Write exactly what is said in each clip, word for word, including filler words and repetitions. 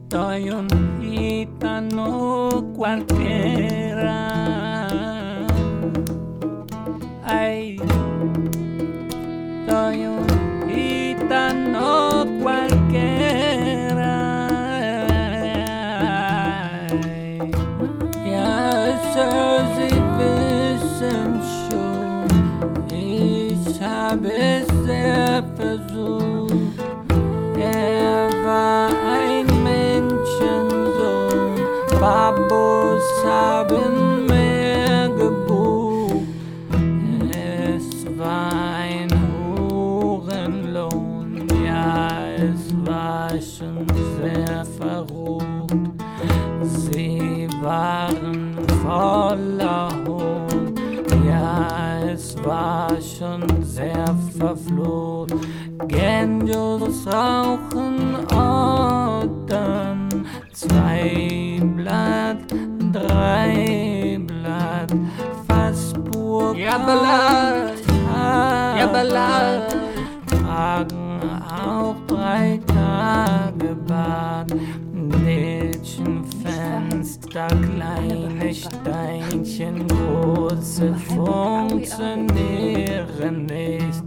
Soy un gitano cualquiera. Ay, soy un gitano cualquiera. Ay, ja, so Sie wissen schon, ich habe es sehr versucht. Er war ein Menschensohn, Babos haben mehr gebucht. Es war ein Hurenlohn, ja, es war schon sehr verrucht. Sie waren voller Hohn, ja, es war schon sehr verflucht. Genjos rauchen Ottern, zwei Blatt, drei Blatt, Fassburg, Ja, Ballad, ja, Ballad. tragen auch drei Tage Bad. Dätschen, Fenster, kleine Steinchen, große funktionieren nicht.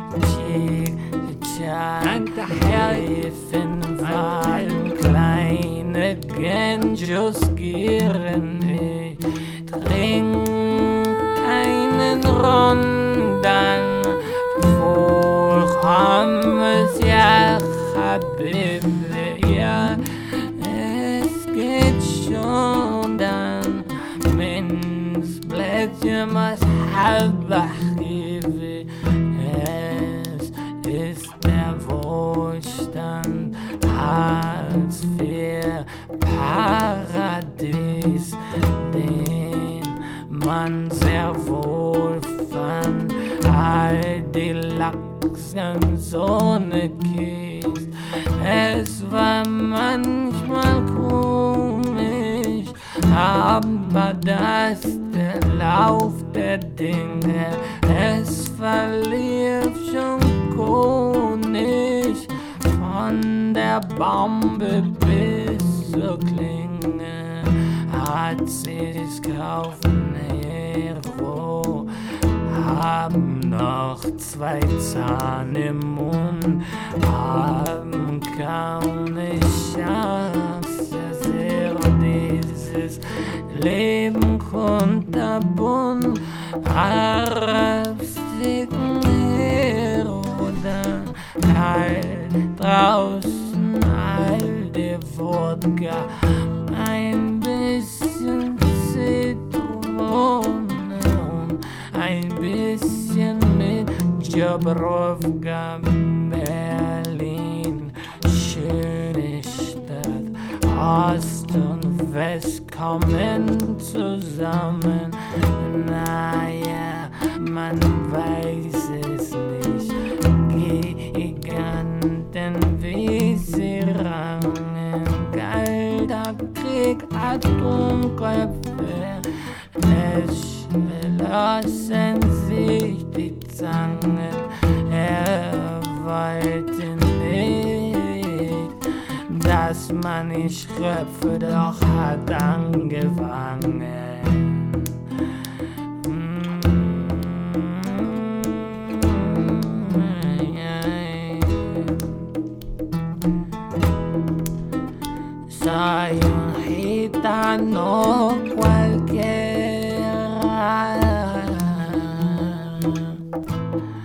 Tja, helfen fallen, kleine Genjos gieren nicht. Trink einen Rondan, wohl Hammes, ja, Habibi, ja. Es geht schon dann, Mensch, Blättchen, was Habibi. Es ist der Wohlstand, Hartz vier Paradies, den man sehr wohl fand. All die Lachsen Sonne kiest. Es war manchmal komisch, aber das der Lauf der Dinge. Es verlief schon konisch, von der Bombe bis zur Klinge. Hat sie's kaufen, Hero, haben noch zwei Zahn im Mund, haben kaum eine Chance, sehr dieses Leben kunterbunt, Arabstigen Heroden, kalt draußen all die Wodka, ein bisschen Zitrone und ein bisschen mit Jabrovka. Berlin, schöne Stadt, Ost und West kommen zusammen. Naja, man weiß es nicht. Giganten, wie sie rangen. Kalter Krieg, Atomköpfe. Es schlossen sich die Zangen. Er wollte nicht, dass man nicht schröpfe, doch hat angefangen. Soy un gitano cualquiera.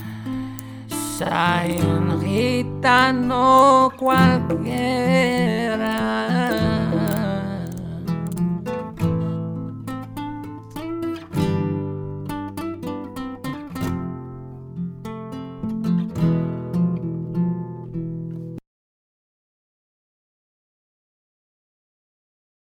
Soy un gitano cualquiera.